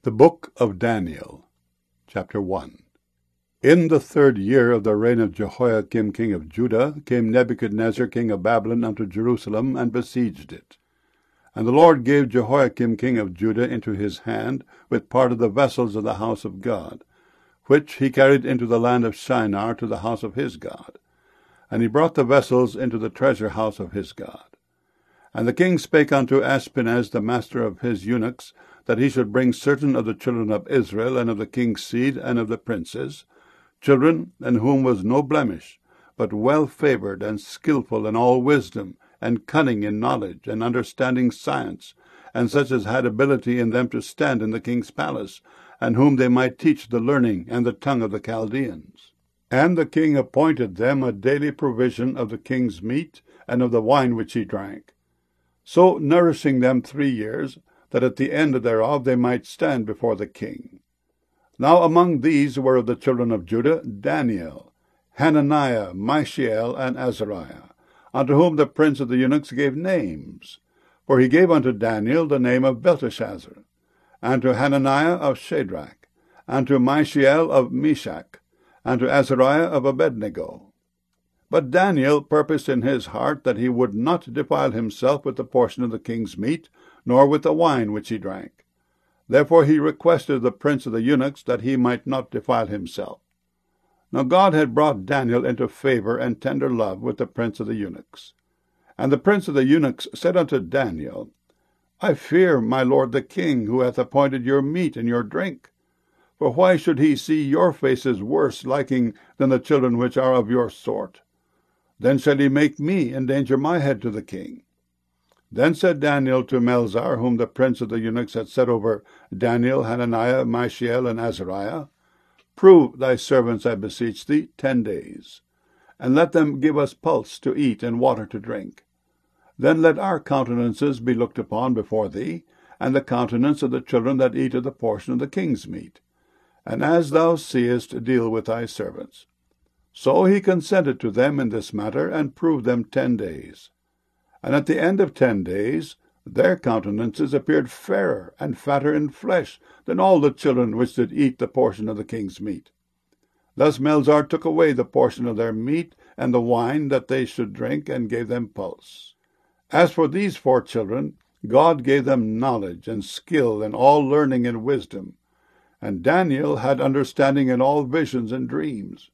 The Book of Daniel, Chapter 1. In the 3rd year of the reign of Jehoiakim king of Judah came Nebuchadnezzar king of Babylon unto Jerusalem, and besieged it. And the Lord gave Jehoiakim king of Judah into his hand, with part of the vessels of the house of God, which he carried into the land of Shinar to the house of his God. And he brought the vessels into the treasure house of his God. And the king spake unto Ashpenaz, the master of his eunuchs, that he should bring certain of the children of Israel, and of the king's seed, and of the princes, children in whom was no blemish, but well favoured, and skillful in all wisdom, and cunning in knowledge, and understanding science, and such as had ability in them to stand in the king's palace, and whom they might teach the learning and the tongue of the Chaldeans. And the king appointed them a daily provision of the king's meat, and of the wine which he drank, so nourishing them 3 years, that at the end thereof they might stand before the king. Now among these were of the children of Judah Daniel, Hananiah, Mishael, and Azariah, unto whom the prince of the eunuchs gave names. For he gave unto Daniel the name of Belteshazzar, and to Hananiah of Shadrach, and to Mishael of Meshach, and to Azariah of Abednego. But Daniel purposed in his heart that he would not defile himself with the portion of the king's meat, nor with the wine which he drank. Therefore he requested of the prince of the eunuchs that he might not defile himself. Now God had brought Daniel into favour and tender love with the prince of the eunuchs. And the prince of the eunuchs said unto Daniel, I fear my lord the king, who hath appointed your meat and your drink. For why should he see your faces worse liking than the children which are of your sort? Then shall he make me endanger my head to the king. Then said Daniel to Melzar, whom the prince of the eunuchs had set over Daniel, Hananiah, Mishael, and Azariah, Prove thy servants, I beseech thee, 10 days, and let them give us pulse to eat and water to drink. Then let our countenances be looked upon before thee, and the countenance of the children that eat of the portion of the king's meat. And as thou seest, deal with thy servants. So he consented to them in this matter, and proved them 10 days. And at the end of 10 days their countenances appeared fairer and fatter in flesh than all the children which did eat the portion of the king's meat. Thus Melzar took away the portion of their meat and the wine that they should drink, and gave them pulse. As for these 4 children, God gave them knowledge and skill in all learning and wisdom, and Daniel had understanding in all visions and dreams.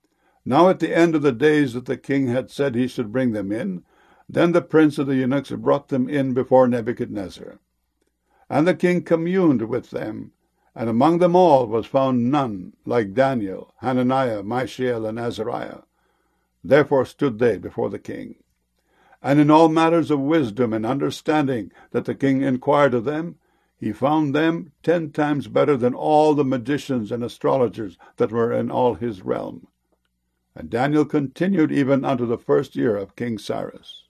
Now at the end of the days that the king had said he should bring them in, then the prince of the eunuchs brought them in before Nebuchadnezzar. And the king communed with them, and among them all was found none like Daniel, Hananiah, Mishael, and Azariah. Therefore stood they before the king. And in all matters of wisdom and understanding that the king inquired of them, he found them 10 times better than all the magicians and astrologers that were in all his realm. And Daniel continued even unto the 1st year of King Cyrus.